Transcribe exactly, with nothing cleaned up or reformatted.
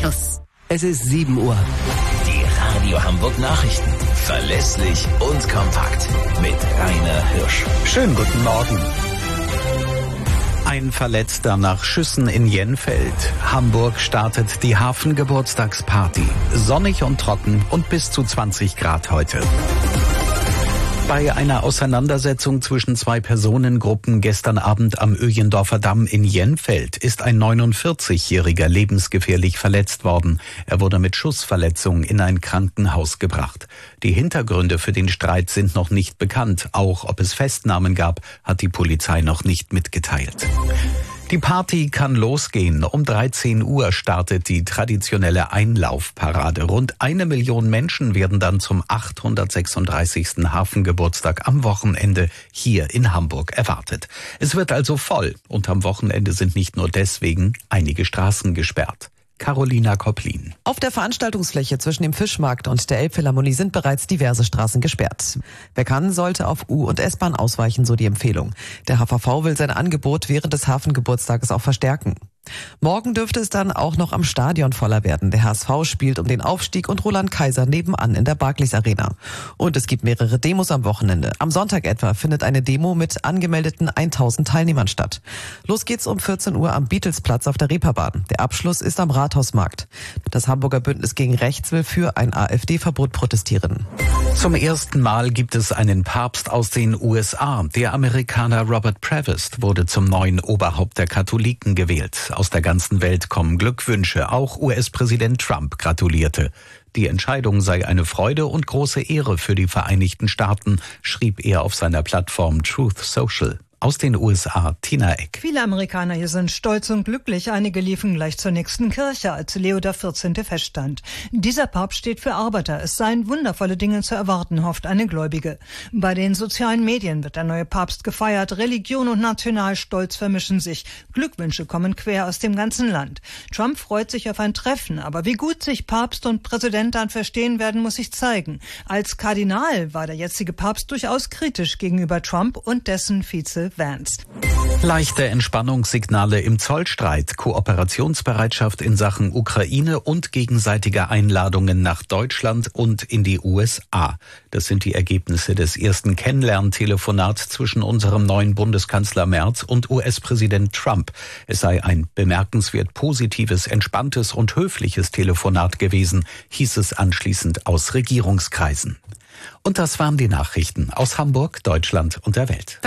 Plus. Es ist sieben Uhr. Die Radio Hamburg Nachrichten. Verlässlich und kompakt. Mit Rainer Hirsch. Schönen guten Morgen. Ein Verletzter nach Schüssen in Jenfeld. Hamburg startet die Hafengeburtstagsparty. Sonnig und trocken und bis zu zwanzig Grad heute. Bei einer Auseinandersetzung zwischen zwei Personengruppen gestern Abend am Öjendorfer Damm in Jenfeld ist ein neunundvierzigjähriger lebensgefährlich verletzt worden. Er wurde mit Schussverletzung in ein Krankenhaus gebracht. Die Hintergründe für den Streit sind noch nicht bekannt. Auch ob es Festnahmen gab, hat die Polizei noch nicht mitgeteilt. Die Party kann losgehen. Um dreizehn Uhr startet die traditionelle Einlaufparade. Rund eine Million Menschen werden dann zum achthundertsechsunddreißigsten Hafengeburtstag am Wochenende hier in Hamburg erwartet. Es wird also voll und am Wochenende sind nicht nur deswegen einige Straßen gesperrt. Carolina Kopplin. Auf der Veranstaltungsfläche zwischen dem Fischmarkt und der Elbphilharmonie sind bereits diverse Straßen gesperrt. Wer kann, sollte auf U- und S-Bahn ausweichen, so die Empfehlung. Der H V V will sein Angebot während des Hafengeburtstages auch verstärken. Morgen dürfte es dann auch noch am Stadion voller werden. Der H S V spielt um den Aufstieg und Roland Kaiser nebenan in der Barclays Arena. Und es gibt mehrere Demos am Wochenende. Am Sonntag etwa findet eine Demo mit angemeldeten tausend Teilnehmern statt. Los geht's um vierzehn Uhr am Beatlesplatz auf der Reeperbahn. Der Abschluss ist am Rathausmarkt. Das Hamburger Bündnis gegen Rechts will für ein AfD-Verbot protestieren. Zum ersten Mal gibt es einen Papst aus den U S A. Der Amerikaner Robert Prevost wurde zum neuen Oberhaupt der Katholiken gewählt. Aus der ganzen Welt kommen Glückwünsche. Auch U S-Präsident Trump gratulierte. Die Entscheidung sei eine Freude und große Ehre für die Vereinigten Staaten, schrieb er auf seiner Plattform Truth Social. Aus den U S A, Tina Eck. Viele Amerikaner hier sind stolz und glücklich. Einige liefen gleich zur nächsten Kirche, als Leo der vierzehnte feststand. Dieser Papst steht für Arbeiter. Es seien wundervolle Dinge zu erwarten, hofft eine Gläubige. Bei den sozialen Medien wird der neue Papst gefeiert. Religion und Nationalstolz vermischen sich. Glückwünsche kommen quer aus dem ganzen Land. Trump freut sich auf ein Treffen. Aber wie gut sich Papst und Präsident dann verstehen werden, muss sich zeigen. Als Kardinal war der jetzige Papst durchaus kritisch gegenüber Trump und dessen Vize Vance. Leichte Entspannungssignale im Zollstreit, Kooperationsbereitschaft in Sachen Ukraine und gegenseitige Einladungen nach Deutschland und in die U S A. Das sind die Ergebnisse des ersten Kennenlerntelefonats zwischen unserem neuen Bundeskanzler Merz und U S-Präsident Trump. Es sei ein bemerkenswert positives, entspanntes und höfliches Telefonat gewesen, hieß es anschließend aus Regierungskreisen. Und das waren die Nachrichten aus Hamburg, Deutschland und der Welt.